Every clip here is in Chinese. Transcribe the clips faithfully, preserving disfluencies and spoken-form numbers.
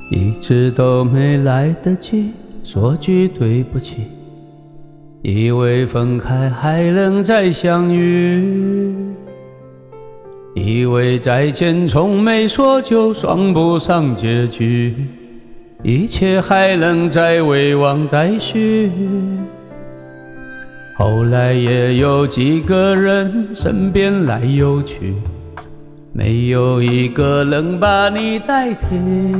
一直都没来得及说句对不起，以为分开还能再相遇，以为再见从没说就算不上结局，一切还能再未忘待续。后来也有几个人身边来又去，没有一个能把你代替。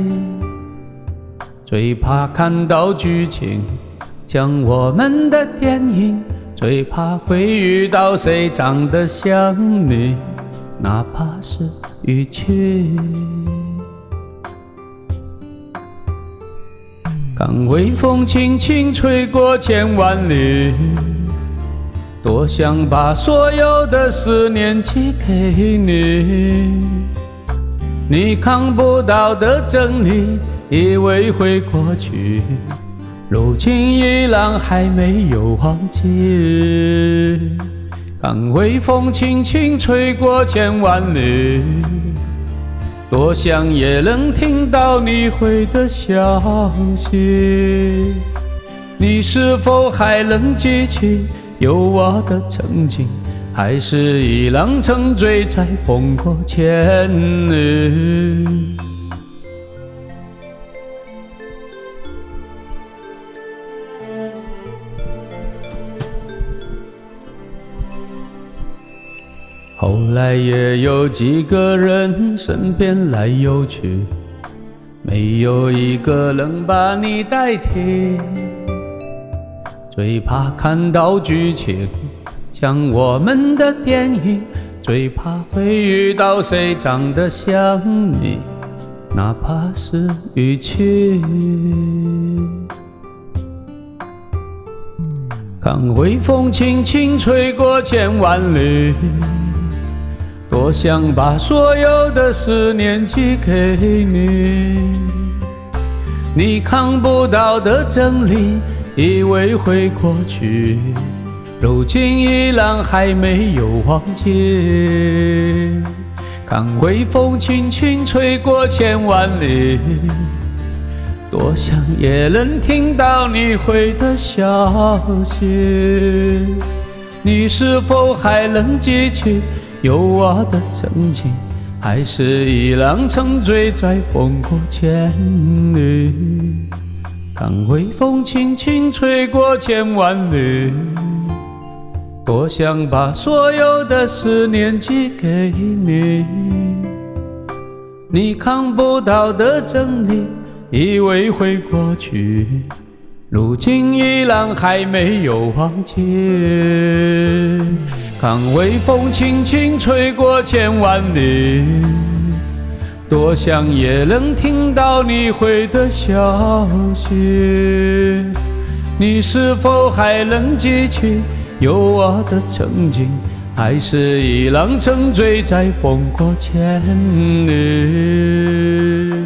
最怕看到剧情像我们的电影，最怕会遇到谁长得像你，哪怕是雨季。看微风轻轻吹过千万里，多想把所有的思念寄给你，你看不到的真理以为会过去，如今依然还没有忘记。看微风轻轻吹过千万里，多想也能听到你回的消息。你是否还能记起有我的曾经，还是已浪成醉在风过千里。后来也有几个人身边来又去，没有一个能把你代替。最怕看到剧情像我们的电影，最怕会遇到谁长得像你，哪怕是雨季。看微风轻轻吹过千万里，多想把所有的思念寄给你，你看不到的真理以为会过去，如今依然还没有忘记。看微风轻轻吹过千万里，多想也能听到你回的消息。你是否还能记起有我的曾经，还是已浪成醉在风过千里。看微风轻轻吹过千万里，多想把所有的思念寄给你，你看不到的真理以为会过去，如今依然还没有忘记。看微风轻轻吹过千万里，多想也能听到你回的消息。你是否还能记起有我的曾经，还是已浪成醉在风过千里。